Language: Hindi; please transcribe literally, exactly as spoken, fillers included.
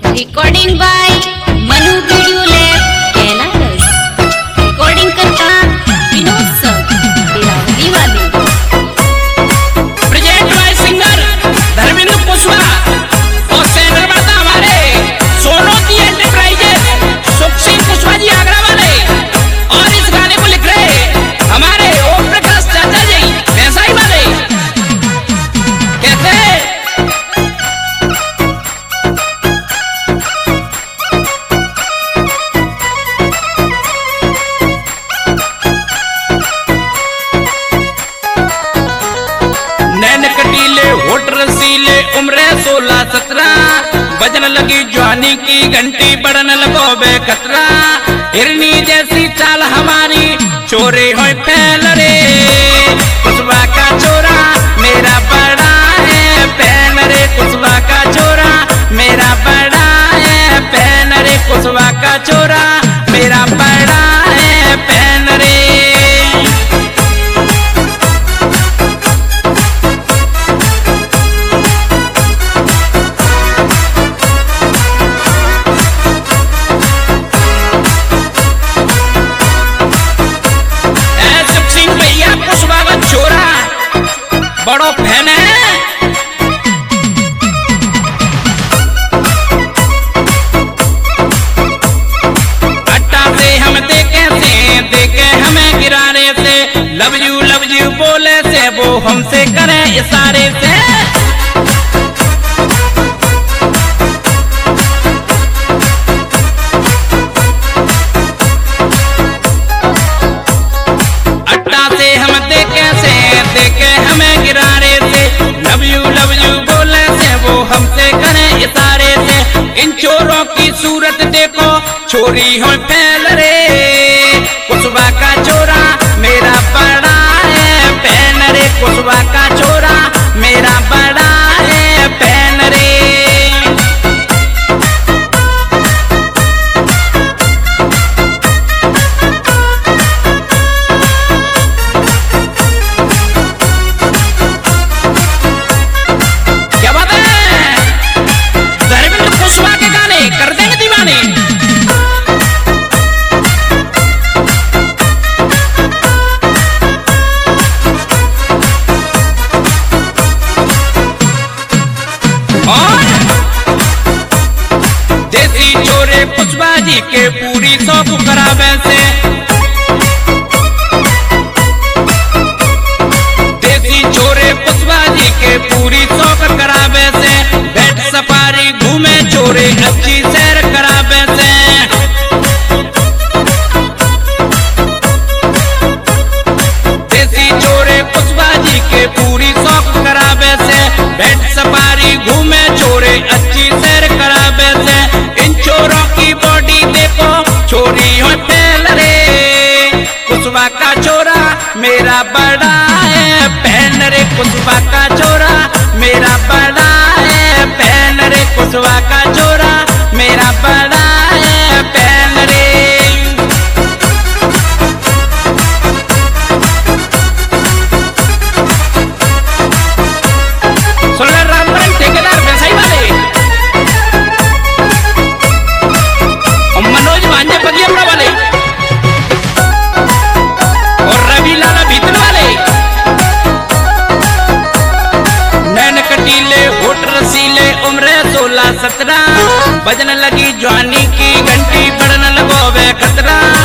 Recording by Manu video lab Kailash. Recording करता विनोद सर बिरावली वाली। Present by singer Dharmendra Kushwaha और सेंटर बता हमारे सोनोती एंटरप्राइजेस सुख सिंह कुशवाहा जी आगरा वाले। और इस गाने को लिख रहे हमारे ओम प्रकाश चाचा जी वैसाई वाले। कैसे नैन कटीले होठ रसीले उम्र सोलह सत्रह बजन लगी जवानी की घंटी बढ़न लगो बे खतरा। हिरनी जैसी चाल हमारी चोरे हो फैल रे कुशवाहा का चोरा मेरा बड़ा है पहन रे कुशवाहा का चोरा मेरा बड़ा है पहन रे कुशवाहा का चोरा मेरा बड़ा है पहन रे। बड़ो फैन है अट्टा से हम देखे से देखे हमें गिराने से लव यू लव यू बोले से वो हमसे करे इशारे से। अट्टा से हम देखे से देखे हमें गिराने से लव यू लव यू बोले से वो हमसे करे इशारे से। इन चोरों की सूरत देखो चोरी हो फैल रे कुशवाहा का चोरा मेरा बड़ा है पहन रे कुशवाहा का चोरा मेरा बड़ा है पहन रे। कर देंगे दीवाने और देसी चोरे कुशवाहा जी के पूरी सौंप करावे से। देसी चोरे कुशवाहा जी के पूरी सौंप करावे से। बैठ सफारी घूमे चोरे अच्छी सैर करावे से। देसी चोरे कुशवाहा जी के पूरी शौक करावे से। बैठ सफारी घूमे चोरे अच्छी सैर करावे से। इन चोरों की बॉडी देखो चोरी हो फैल रे कुशवाहा का चोरा मेरा बड़ा है पहन रे कुशवाहा का चोरा मेरा बड़ा है पहन रे कुशवाहा का चोरा मेरा बड़ा है पहन रे। सोलर रामबन ठेकेदार वैसाई वाले और मनोज भांजे बगियापुरा वाले और रवि लाला भीतर वाले। नैन कटीले होठ रसीले उम्र सोलह सत्रह बजन लगी जवानी की घंटी बढ़न लगो वे खतरा।